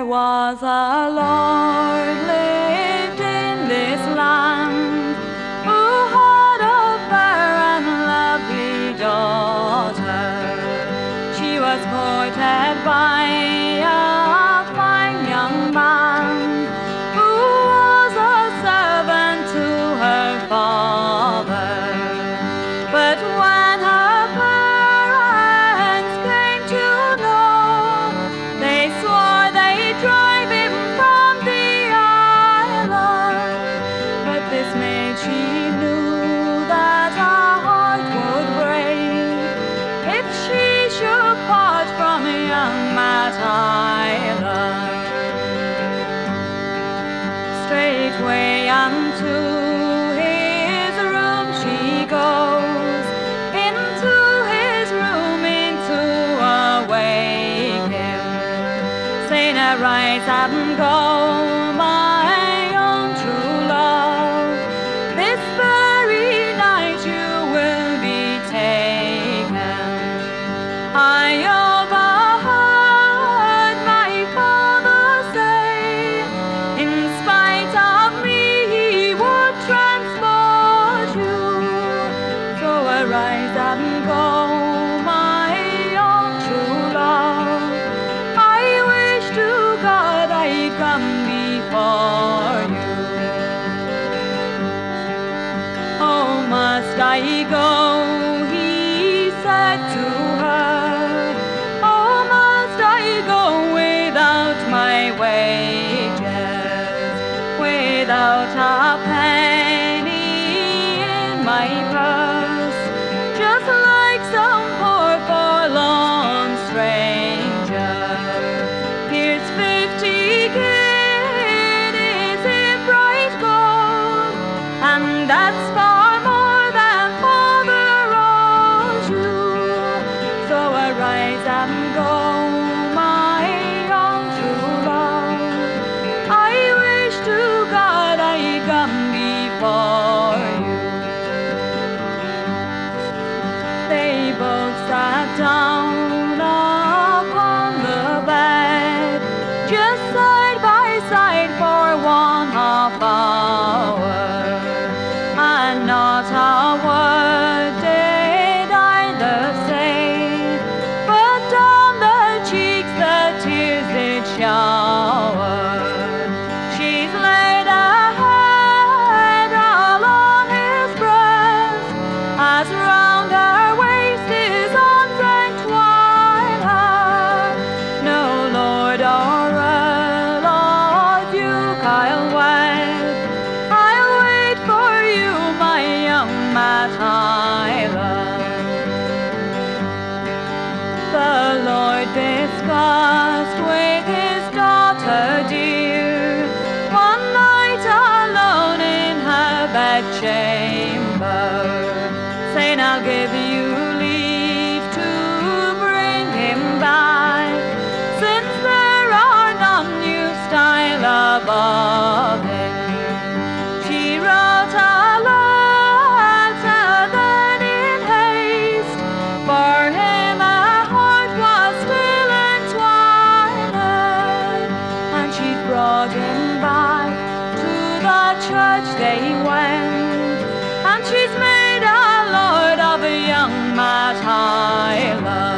was a Lord lived in this land who had a fair and lovely daughter. She was courted by a fine young man who was a servant to her father. But when her parents came to know, they swore they'd drive him from the island. But this maid, she knew that her heart would break if she should part from young Matt Island. Straightway unto his room she goes, into his room, into awake him, saying, "Arise and go, my own true love. This very night you will be taken." I overheard my father say, in spite of me he would transport you. So arise and go, my own true love. I wish to God I'd come before you. Oh, must I go? He said to her. Oh, must I go without my wages, without a penny in my purse, just like some poor forlorn stranger? Here's 50 guineas in bright gold, and that's far more than father owes you. So arise and go, my own true love. I wish to God I'd come before you. They both sat down upon the bed, just side by side for 1/2 hour, and not a word did either say, but down their cheeks the tears did shower. She's laid her head all on his breast, as round her waist his arms entwine her. No lord or earl or duke I'll wed, I'll wait for you, my young Matt Island. The Lord discussed with his daughter dear, one night alone in her bedchamber, saying, "I'll give you leave to bring him back, since there are none new style above him." She wrote a letter then in haste, for him her heart was still entwined, and she brought him back. To the church they went, and she's made a lord of young Matt Island.